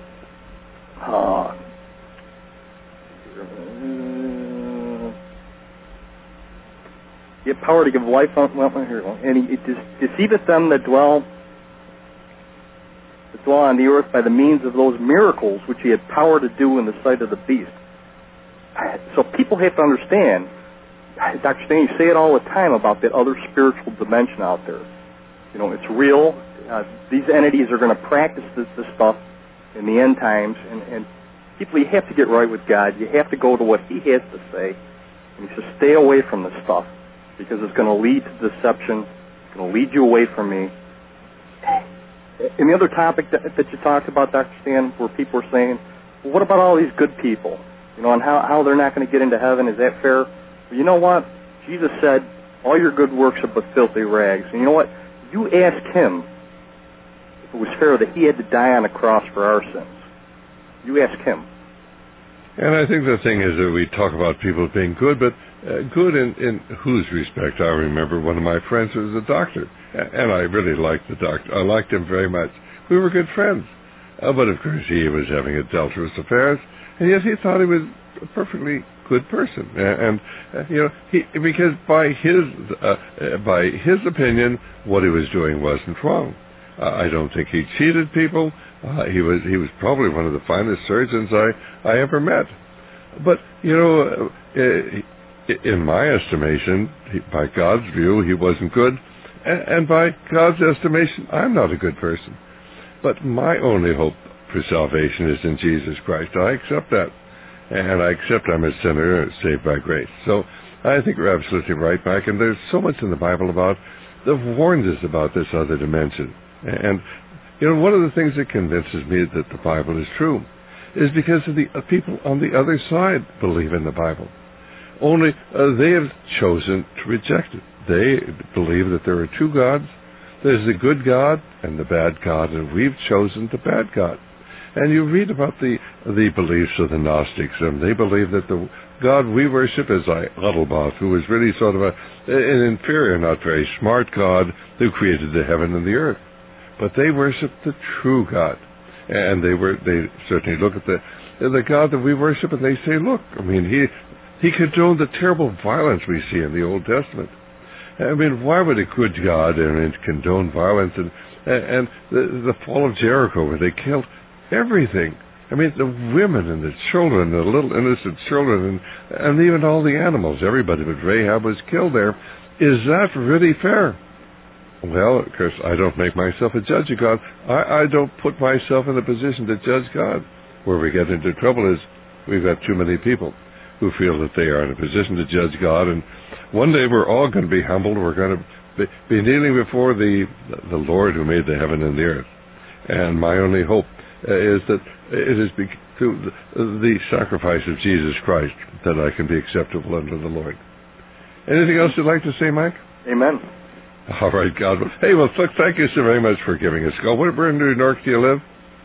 he had power to give life and he deceiveth them that dwell on the earth by the means of those miracles which he had power to do in the sight of the beast. So people have to understand, Dr. Stan, you say it all the time about that other spiritual dimension out there. It's real. These entities are going to practice this stuff in the end times, and people, you have to get right with God. You have to go to what He has to say, and He says, stay away from this stuff, because it's going to lead to deception. It's going to lead you away from me. And the other topic that you talked about, Dr. Stan, where people are saying, well, what about all these good people? And how they're not going to get into heaven, is that fair? Well, you know what? Jesus said, all your good works are but filthy rags. And you know what? You ask Him if it was fair that He had to die on the cross for our sins. You ask Him. And I think the thing is that we talk about people being good, but good in whose respect? I remember one of my friends was a doctor, and I really liked the doctor. I liked him very much. We were good friends. But of course he was having adulterous affairs, and yet he thought he was a perfectly good person. And because by his opinion, what he was doing wasn't wrong. I don't think he cheated people. He was probably one of the finest surgeons I ever met. But in my estimation, by God's view, he wasn't good, and by God's estimation, I'm not a good person. But my only hope for salvation is in Jesus Christ. I accept that, and I accept I'm a sinner saved by grace. So I think you're absolutely right, Mike, and there's so much in the Bible that warns us about this other dimension. And one of the things that convinces me that the Bible is true is because of the people on the other side believe in the Bible. Only they have chosen to reject it. They believe that there are two gods, there's the good God and the bad God, and we've chosen the bad God. And you read about the beliefs of the Gnostics, and they believe that the God we worship is Adelbath, who was really sort of an inferior, not very smart God who created the heaven and the earth. But they worship the true God. And they certainly look at the God that we worship, and they say, look, I mean, he condoned the terrible violence we see in the Old Testament. I mean, why would a good God condone violence? And the fall of Jericho, where they killed everything. I mean, the women and the children, the little innocent children, and even all the animals, everybody but Rahab was killed there. Is that really fair? Well, of course, I don't make myself a judge of God. I don't put myself in a position to judge God. Where we get into trouble is we've got too many people who feel that they are in a position to judge God, and one day we're all going to be humbled. We're going to be kneeling before the Lord who made the heaven and the earth. And my only hope is that it is through the sacrifice of Jesus Christ that I can be acceptable unto the Lord. Anything else you'd like to say, Mike? Amen. All right, God. Hey, well, thank you so very much for giving us a call. Where in New York do you live?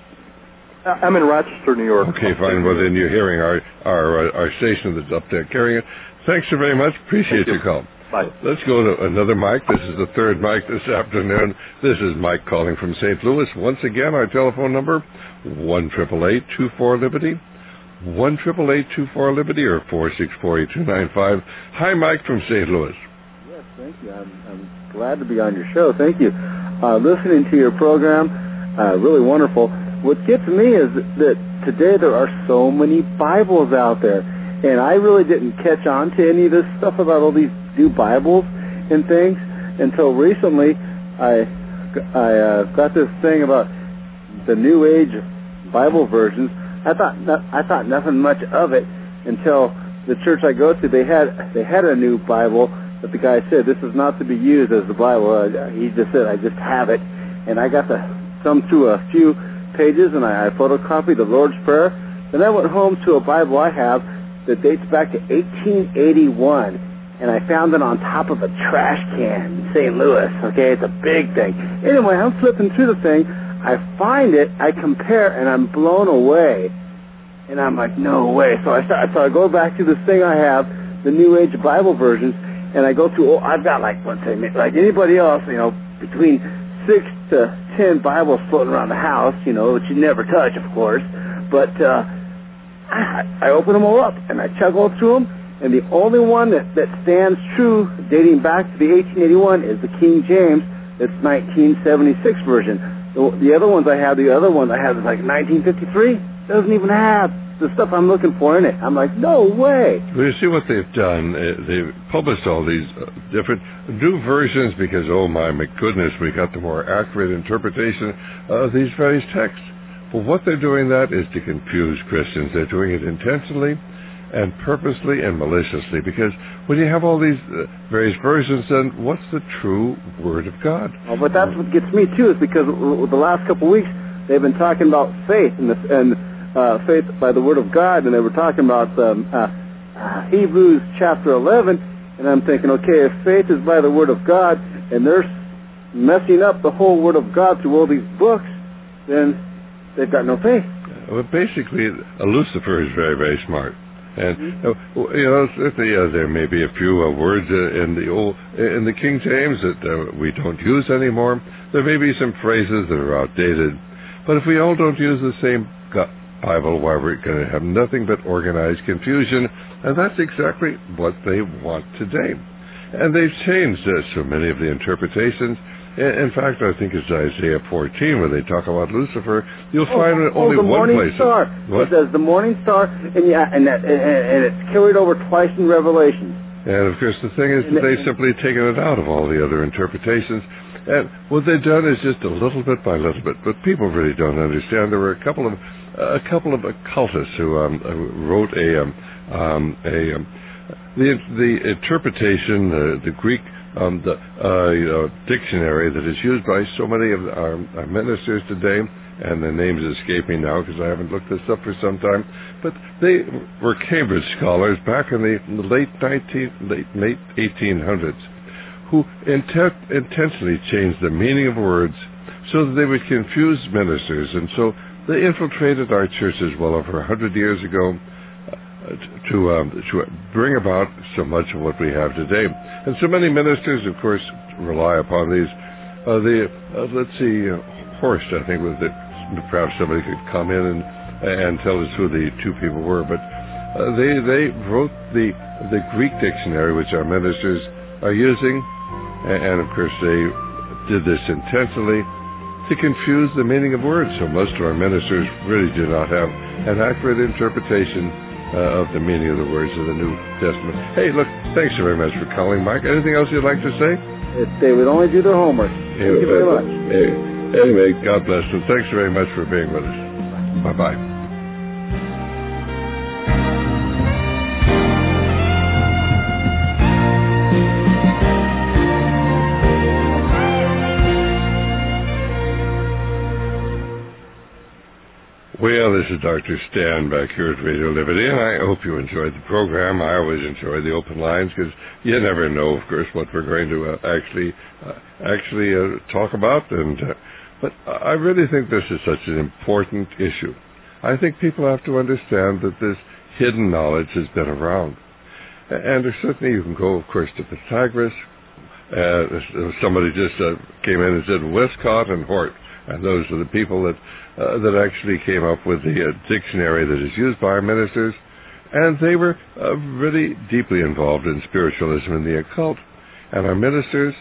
I'm in Rochester, New York. Okay, fine. Well, then you're hearing our station that's up there carrying it. Thanks so very much. Appreciate your call. Bye. Let's go to another Mike. This is the third Mike this afternoon. This is Mike calling from St. Louis. Once again, our telephone number, 1-888-24-LIBERTY, 1-888-24-LIBERTY, or 464-8295. Hi, Mike from St. Louis. Yes, thank you. I'm glad to be on your show. Thank you. Listening to your program, really wonderful. What gets me is that today there are so many Bibles out there, and I really didn't catch on to any of this stuff about all these new Bibles and things until recently. I got this thing about the New Age Bible versions. I thought nothing much of it until the church I go to. They had a new Bible, but the guy said this is not to be used as the Bible. He just said I just have it, and I got to thumb through a few pages, and I photocopied the Lord's Prayer. Then I went home to a Bible I have that dates back to 1881, and I found it on top of a trash can in St. Louis. Okay, it's a big thing. Anyway, I'm flipping through the thing. I find it, I compare, and I'm blown away. And I'm like, no way. So I go back to this thing I have, the New Age Bible versions, and I go through, I've got like anybody else, between 6 to 10 Bibles floating around the house, which you never touch, of course. But I open them all up, and I chug all through them, and the only one that stands true, dating back to the 1881, is the King James. It's 1976 version. The other ones I have is like 1953. Doesn't even have the stuff I'm looking for in it. I'm like, no way. Well, you see what they've done. They've published all these different new versions because, oh my goodness, we got the more accurate interpretation of these various texts. But what they're doing that is to confuse Christians. They're doing it intentionally and purposely and maliciously, because when you have all these various versions, then what's the true Word of God? Oh, but that's what gets me too, is because the last couple of weeks they've been talking about faith and faith by the Word of God, and they were talking about Hebrews chapter 11, and I'm thinking, okay, if faith is by the Word of God, and they're messing up the whole Word of God through all these books, then they've got no faith. Well, basically, Lucifer is very, very smart. And there may be a few words in the King James that we don't use anymore. There may be some phrases that are outdated, but if we all don't use the same Bible, why we're going to have nothing but organized confusion, and that's exactly what they want today. And they've changed so many of the interpretations. In fact, I think it's Isaiah 14 where they talk about Lucifer. You'll find only one place. Star. It says the morning star, and it's carried over twice in Revelation. And of course, the thing is that they've simply taken it out of all the other interpretations. And what they've done is just a little bit by little bit. But people really don't understand. There were a couple of occultists who wrote the interpretation, the Greek. The dictionary that is used by so many of our ministers today, and the name's escaping now because I haven't looked this up for some time, but they were Cambridge scholars back in the late 1800s who intentionally changed the meaning of words so that they would confuse ministers, and so they infiltrated our churches well over 100 years ago to bring about so much of what we have today. And so many ministers, of course, rely upon these. Horst, I think, was it. Perhaps somebody could come in and tell us who the two people were, but they wrote the Greek dictionary, which our ministers are using, and of course they did this intentionally to confuse the meaning of words. So most of our ministers really do not have an accurate interpretation of the meaning of the words of the New Testament. Hey, look, thanks very much for calling, Mike. Anything else you'd like to say? If they would only do their homework. Thank you very much. Anyway, God bless them. Thanks very much for being with us. Bye-bye. Well, this is Dr. Stan back here at Radio Liberty, and I hope you enjoyed the program. I always enjoy the open lines because you never know, of course, what we're going to actually talk about. But I really think this is such an important issue. I think people have to understand that this hidden knowledge has been around. And certainly you can go, of course, to Pythagoras. Somebody just came in and said Westcott and Hort. And those are the people that actually came up with the dictionary that is used by our ministers. And they were really deeply involved in spiritualism and the occult. And our ministers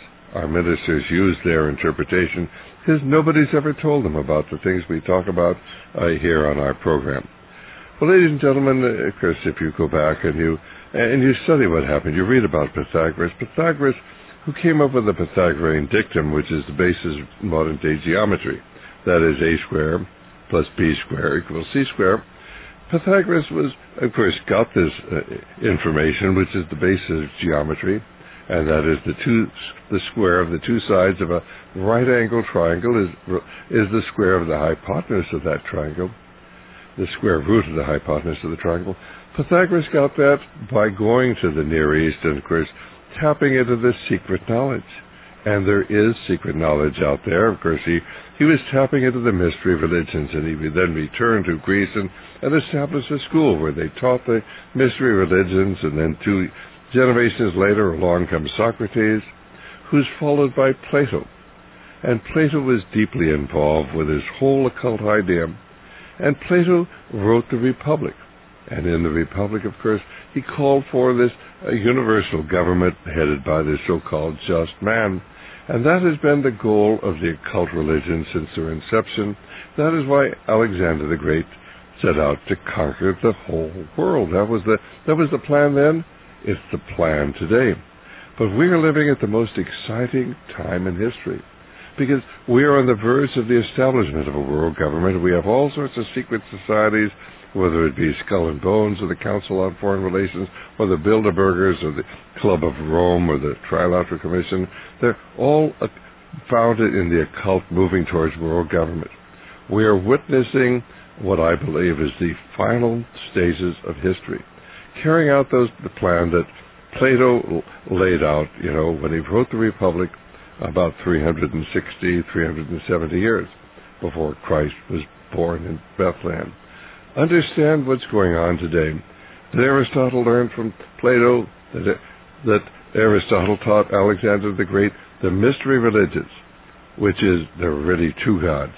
used their interpretation because nobody's ever told them about the things we talk about here on our program. Well, ladies and gentlemen, of course, if you go back and you study what happened, you read about Pythagoras, who came up with the Pythagorean dictum, which is the basis of modern-day geometry. That is, a square plus b square equals c square. Pythagoras of course, got this information, which is the basis of geometry, and that is the square of the two sides of a right-angled triangle is the square of the hypotenuse of that triangle, the square root of the hypotenuse of the triangle. Pythagoras got that by going to the Near East and, of course, tapping into this secret knowledge. And there is secret knowledge out there. Of course, he was tapping into the mystery religions, and he would then return to Greece and establish a school where they taught the mystery religions, and then 2 generations later along comes Socrates, who's followed by Plato. And Plato was deeply involved with his whole occult idea. And Plato wrote the Republic. And in the Republic, of course, he called for this universal government headed by the so-called just man. And that has been the goal of the occult religion since their inception. That is why Alexander the Great set out to conquer the whole world. That was the plan then. It's the plan today. But we are living at the most exciting time in history, because we are on the verge of the establishment of a world government. We have all sorts of secret societies, whether it be Skull and Bones or the Council on Foreign Relations or the Bilderbergers or the Club of Rome or the Trilateral Commission. They're all founded in the occult, moving towards world government. We are witnessing what I believe is the final stages of history, carrying out the plan that Plato laid out, when he wrote the Republic about 370 years before Christ was born in Bethlehem. Understand what's going on today. That Aristotle learned from Plato, that Aristotle taught Alexander the Great the mystery religions, which is there are really 2 gods.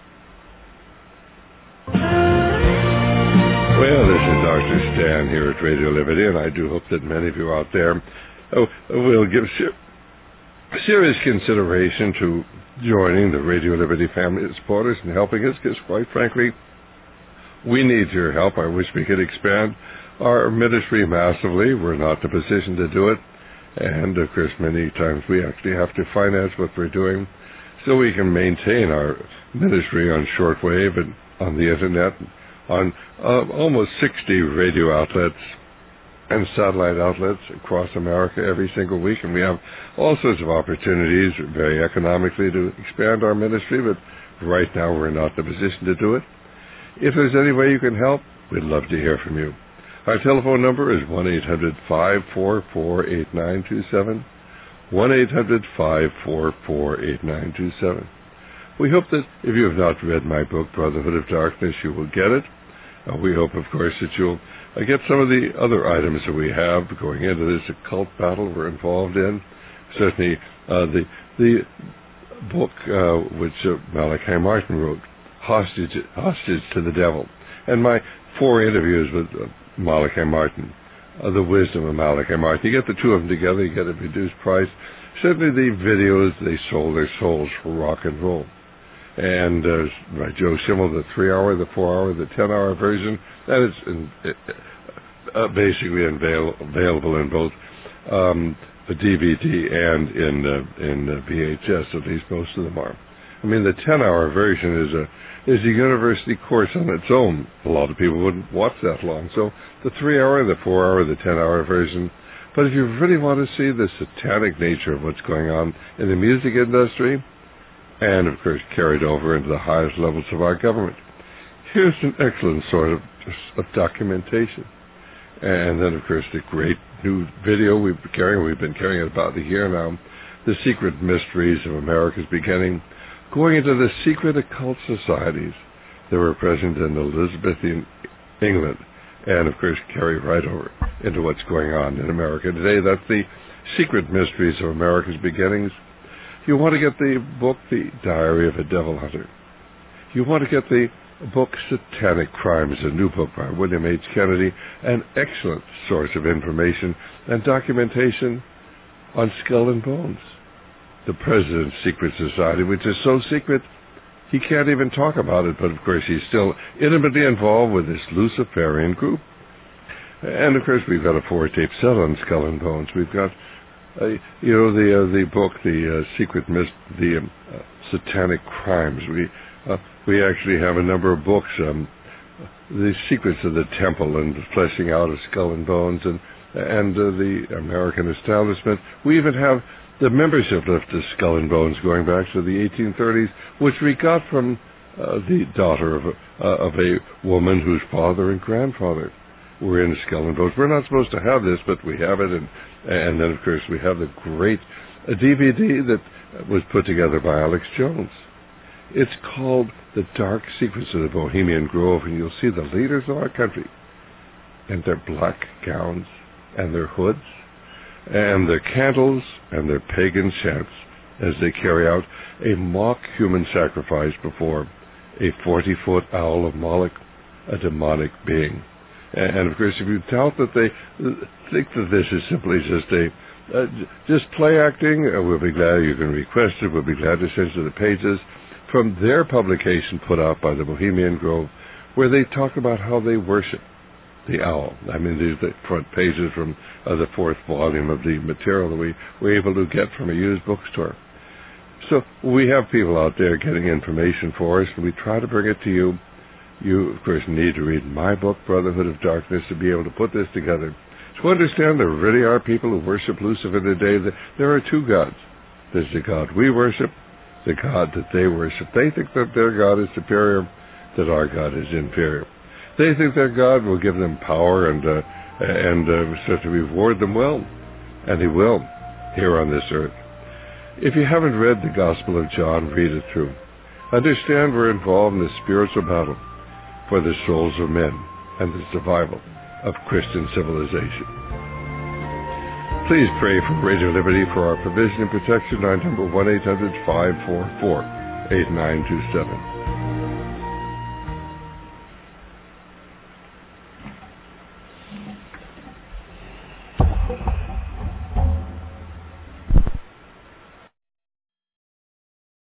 Well, this is Dr. Stan here at Radio Liberty, and I do hope that many of you out there will give serious consideration to joining the Radio Liberty family of supporters and helping us, because quite frankly, we need your help. I wish we could expand our ministry massively. We're not in a position to do it. And, of course, many times we actually have to finance what we're doing so we can maintain our ministry on shortwave and on the Internet, on almost 60 radio outlets and satellite outlets across America every single week. And we have all sorts of opportunities very economically to expand our ministry, but right now we're not in a position to do it. If there's any way you can help, we'd love to hear from you. Our telephone number is 1-800-544-8927, 1-800-544-8927. We hope that if you have not read my book, Brotherhood of Darkness, you will get it. We hope, of course, that you'll get some of the other items that we have going into this occult battle we're involved in. Certainly, the book which Malachi Martin wrote, Hostage to the Devil, and my 4 interviews with Malachi Martin, The Wisdom of Malachi Martin. You get the two of them together, you get a reduced price. Certainly the videos, they sold their souls for rock and roll. And by Joe Schimmel, the 3-hour, the 4-hour, the 10-hour version, that is basically available in both the DVD and in VHS, at least most of them are. I mean, the 10-hour version is a university course on its own. A lot of people wouldn't watch that long. So the 3-hour, the 4-hour, the 10-hour version. But if you really want to see the satanic nature of what's going on in the music industry, and of course carried over into the highest levels of our government, here's an excellent sort of documentation. And then, of course, the great new video we've been carrying it about a year now, The Secret Mysteries of America's Beginning, going into the secret occult societies that were present in Elizabethan England, and, of course, carry right over into what's going on in America today. That's The Secret Mysteries of America's Beginnings. You want to get the book, The Diary of a Devil Hunter. You want to get the book Satanic Crimes, a new book by William H. Kennedy, an excellent source of information and documentation on Skull and Bones, the President's Secret Society, which is so secret he can't even talk about it, but of course he's still intimately involved with this Luciferian group. And of course we've got a 4-tape set on Skull and Bones. We've got the book, the Satanic Crimes. We actually have a number of books, The Secrets of the Temple and Fleshing Out of Skull and Bones, and the American Establishment. We even have the membership list of Skull and Bones going back to the 1830s, which we got from the daughter of a woman whose father and grandfather were in Skull and Bones. We're not supposed to have this, but we have it, and then, of course, we have the great DVD that was put together by Alex Jones. It's called The Dark Secrets of the Bohemian Grove, and you'll see the leaders of our country in their black gowns and their hoods and their candles and their pagan chants as they carry out a mock human sacrifice before a 40-foot owl of Moloch, a demonic being. And of course, if you doubt that they think that this is simply just play acting, we'll be glad you can request it. We'll be glad to send you the pages from their publication put out by the Bohemian Grove, where they talk about how they worship the owl. I mean, these are the front pages from the 4th volume of the material that we were able to get from a used bookstore. So we have people out there getting information for us, and we try to bring it to you. You, of course, need to read my book, Brotherhood of Darkness, to be able to put this together. To understand there really are people who worship Lucifer today. There are two gods. There's the God we worship, the God that they worship. They think that their God is superior, that our God is inferior. They think their God will give them power and so to reward them well, and He will here on this earth. If you haven't read the Gospel of John, read it through. Understand we're involved in the spiritual battle for the souls of men and the survival of Christian civilization. Please pray for Radio Liberty for our provision and protection. Our number 1-800-544-8927.